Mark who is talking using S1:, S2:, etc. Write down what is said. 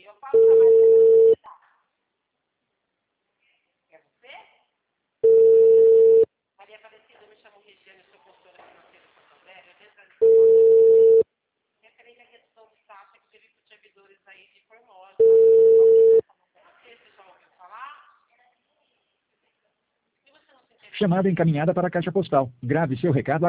S1: Chamada encaminhada para a caixa postal. Grave seu recado